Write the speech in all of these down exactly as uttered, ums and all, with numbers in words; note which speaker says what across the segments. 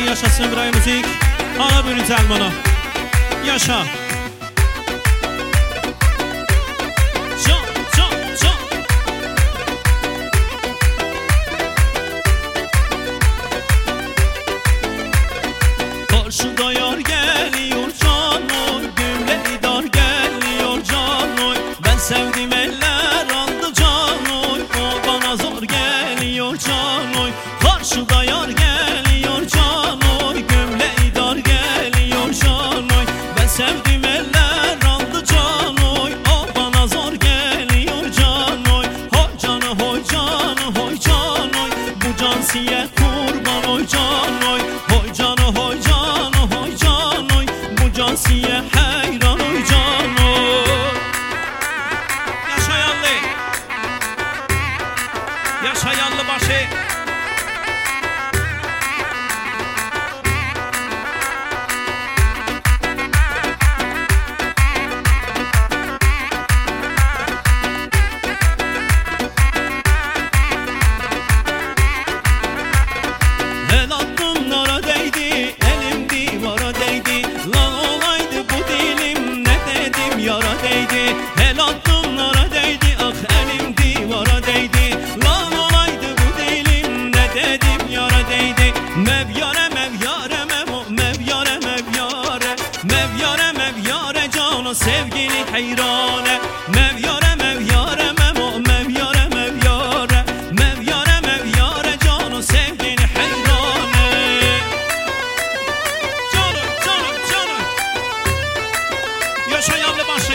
Speaker 1: yaşasın İbrahim Müzik. Ana bürün Zəlmana. Yaşa. Can, can, can. Karşıda yar geliyor can oy, gümleri dar geliyor can oy. Ben sevdim eller aldı can oy, o bana zor geliyor can oy. Karşıda yar geliyor can oy, gümleri dar geliyor can oy. Ben sevdim eller aldı can oy, o bana zor geliyor can oy. Hoy canı hoy canı hoy can oy, bu can siye kurban oy can oy. Hoy canı hoy canı hoy can oy, bu can siye heyran oy can oy. Yaşa yallı, yaşa yallı başı. El adımlara değdi, elim divara değdi. Lan olaydı bu dilim, ne dedim yara değdi. El adımlara değdi, ah elim divara değdi. Lan olaydı bu dilim, ne dedim yara değdi. Mevyare mevyare mevo, mevyare mevyare. Mevyare mevyare cana sevgili heyrane. Mevyare mevyare mevo, mevyare mevyare. Mevyare mevyare cana sevgili heyrane. Canım canım canım. Yaşa yanlı başı.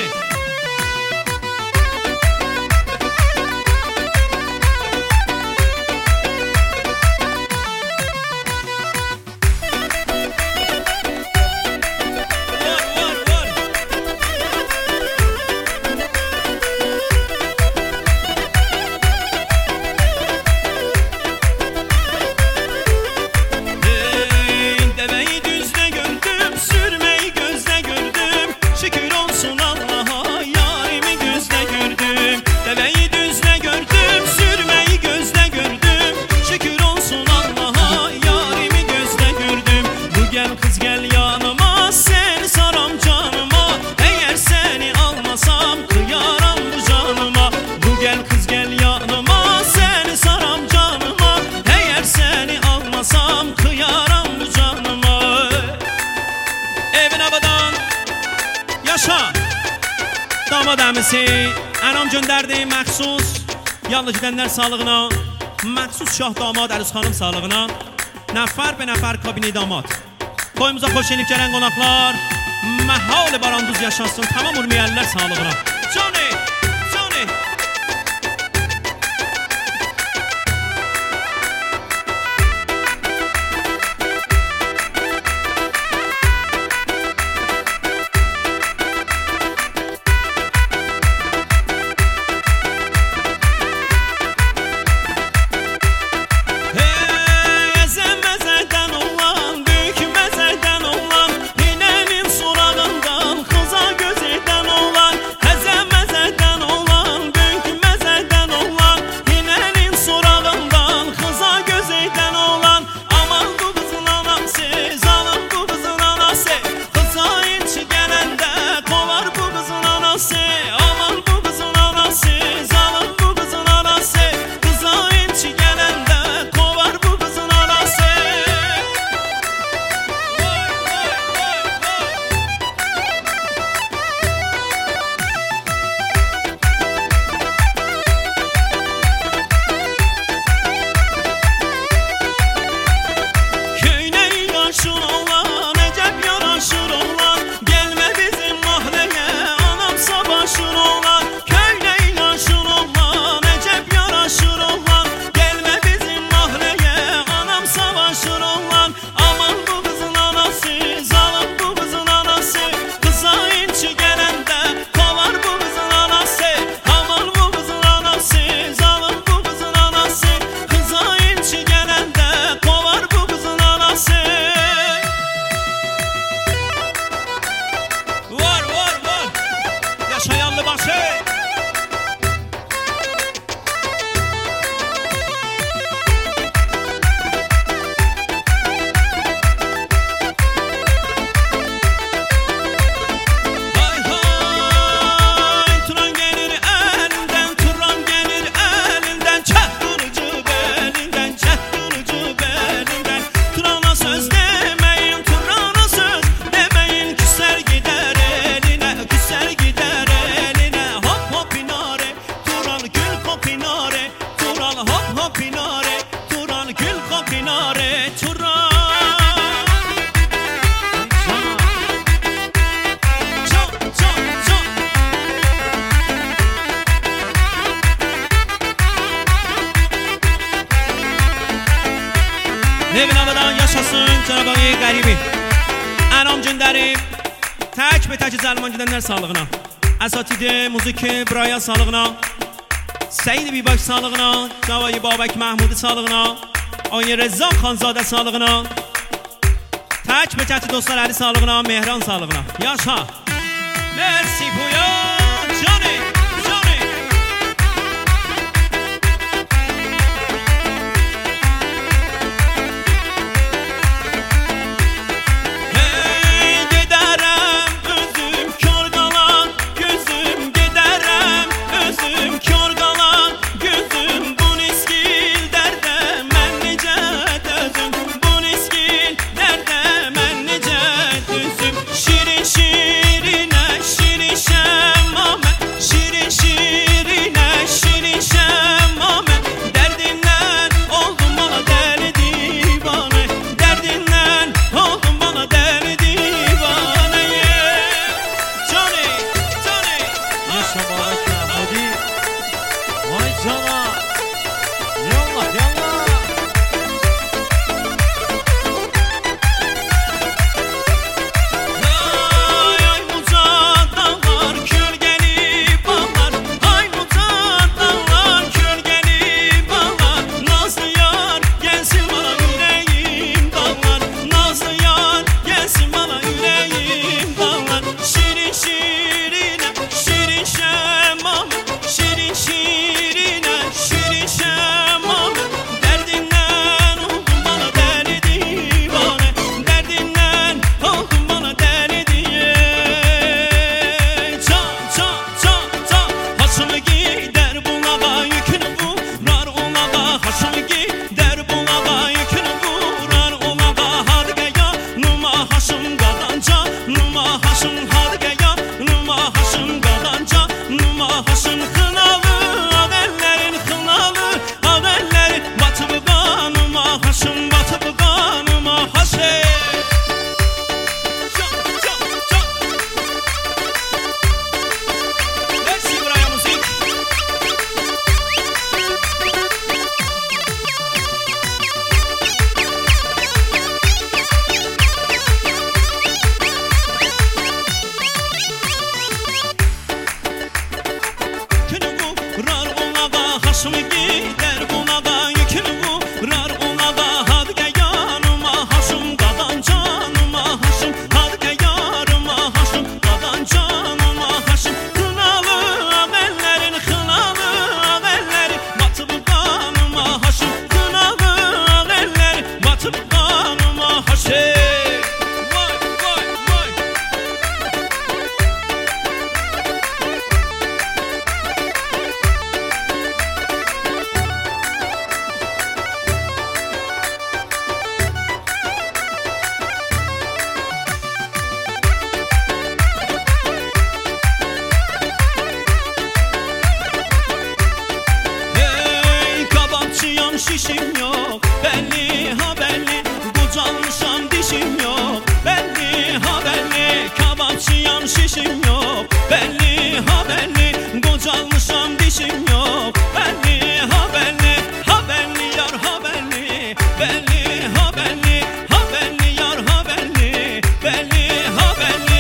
Speaker 1: Var var var. Hey, deveyi düzde gördüm, sürmeyi gözde gördüm. Şükür olsun Allah'a, yarimi gözde gördüm. Deveyi düzde gördüm, sürmeyi gözde gördüm. Şükür olsun Allah'a, yarimi gözde gördüm. Bu gel kız gel yanıma, seni saram canıma. Eğer seni almasam kıyaram bu canıma. Bu gel kız gel yanıma, seni saram canıma. Eğer seni almasam kıyaram bu canıma. Evin abadan yaşa. Damad əmisi ənam göndərdi məxsus yalnız gedənlər sağlığına, məxsus şah damad Əliz xanım sağlığına. Nəfər be nəfər kabini damad. Toyumuza xoş elib gələn qonaqlar, məhal baranduz yaşasın, tamam urmiyəllər sağlığına. Johnny, Johnny. Hey, əzəm məzədən olan, böyük məzədən olan, hinənin surağından, xıza göz edən olan. Əzəm məzədən کنار تو را نبین آبادان yaşasın Cenab-ı Hak qaribi Anam Cündərim Tək və tək zəlman gedənlər sağlığına Əsatidi Muziki Braya sağlığına Seyid Bibak sağlığına Cavayı Babək Məhmudi sağlığına Oyun Rəzzaq Xanzadə sağlığına Tək və tək dostlar Əli sağlığına Mehran sağlığına Yaşa Merci Puya Johnny Johnny Şişim yok belli ha belli Kucalmışam dişim yok belli ha belli Kabapçıyam şişim yok belli ha belli Kucalmışam dişim yok belli ha belli Ha belli yar ha belli belli ha belli Ha belli yar ha belli belli ha belli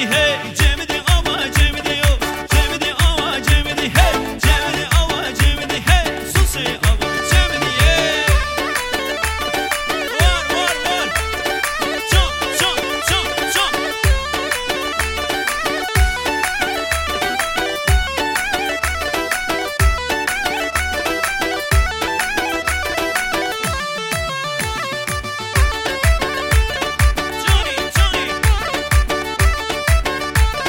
Speaker 1: Cemidi hey, Cemidi ava, Cemidi yo, Cemidi ava, Cemidi hey, Cemidi ava, Cemidi hey, sus hey ava, Cemidi hey. Var var var, çok çok çok çok. Johnny, Johnny.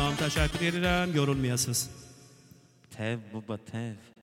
Speaker 1: Tamam, təşəkkür edirəm, yorulmayasınız.
Speaker 2: Tev baba tev.